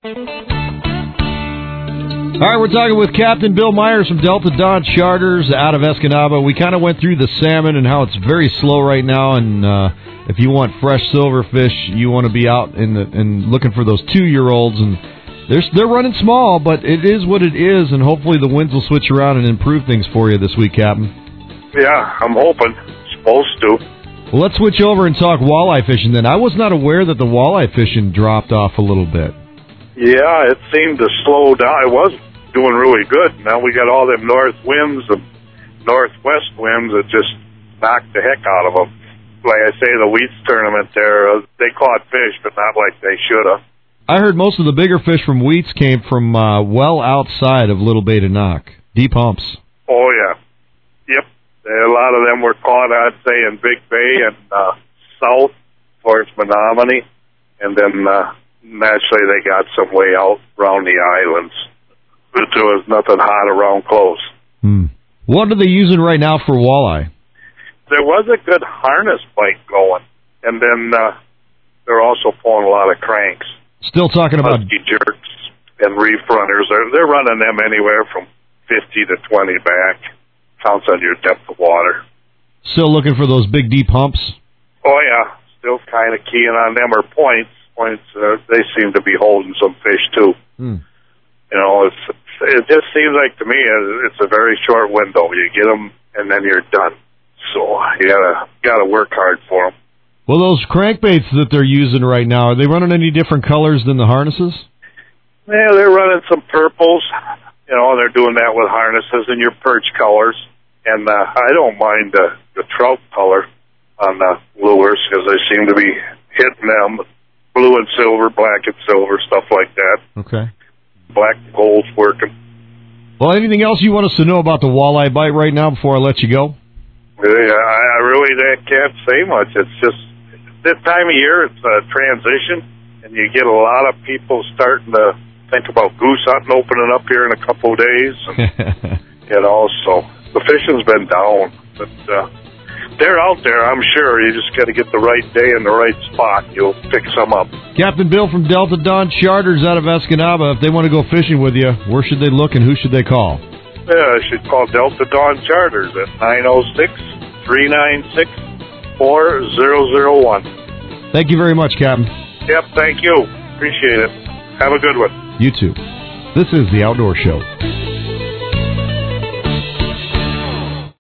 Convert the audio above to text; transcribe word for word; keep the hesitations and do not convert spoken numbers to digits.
All right, we're talking with Captain Bill Myers from Delta Dawn Charters out of Escanaba. We kind of went through the salmon and how it's very slow right now, and uh, if you want fresh silverfish, you want to be out in the and looking for those two-year-olds, and they're they're running small, but it is what it is, and hopefully the winds will switch around and improve things for you this week, Captain. Yeah, I'm hoping. Supposed to. Well, let's switch over and talk walleye fishing then. I was not aware that the walleye fishing dropped off a little bit. Yeah, it seemed to slow down. It was doing really good. Now we got all them north winds and northwest winds that just knocked the heck out of them. Like I say, the Wheats tournament there, uh, they caught fish, but not like they should have. I heard most of the bigger fish from Wheats came from uh, well outside of Little Bay de Noc, deep humps. Oh, yeah. Yep. A lot of them were caught, I'd say, in Big Bay and uh, south towards Menominee. And then uh, naturally they got some way out around the islands. But there was nothing hot around close. Hmm. What are they using right now for walleye? There was a good harness bite going. And then uh, they're also pulling a lot of cranks. Still talking about Husky jerks and reef runners. They're, they're running them anywhere from fifty to twenty back. Counts on your depth of water. Still looking for those big deep humps? Oh, yeah. Still kind of keying on them, or points. Points, uh, they seem to be holding some fish, too. Hmm. You know, it's, it just seems like to me it's a very short window. You get them, and then you're done. So you gotta gotta work hard for them. Well, those crankbaits that they're using right now, are they running any different colors than the harnesses? Yeah, they're running some purples. You know, they're doing that with harnesses and your perch colors. And uh, I don't mind uh, the trout color on the lures because they seem to be hitting them. Blue and silver, black and silver, stuff like that. Okay. Black and gold's working. Well, anything else you want us to know about the walleye bite right now before I let you go? Yeah, I really can't say much. It's just this time of year, it's a transition, and you get a lot of people starting to think about goose hunting opening up here in a couple of days. And, you know, so the fishing's been down, but uh, they're out there, I'm sure. You just got to get the right day and the right spot. You'll pick some up. Captain Bill from Delta Dawn Charters out of Escanaba. If they want to go fishing with you, where should they look and who should they call? Yeah, I should call Delta Dawn Charters at nine oh six, three nine six, four zero zero one. Thank you very much, Captain. Yep, thank you. Appreciate it. Have a good one. You too. This is The Outdoor Show.